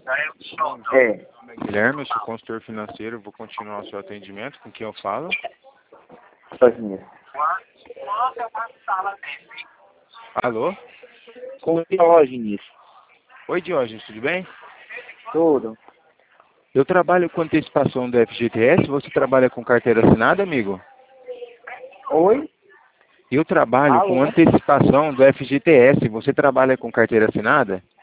É, Guilherme, eu sou consultor financeiro, vou continuar o seu atendimento. Com quem eu falo? sozinha. Alô? Com o Diógenes. Oi, Diógenes, tudo bem? Tudo. Eu trabalho com antecipação do FGTS, você trabalha com carteira assinada, amigo? Oi? Eu trabalho com Alô? antecipação do FGTS, você trabalha com carteira assinada?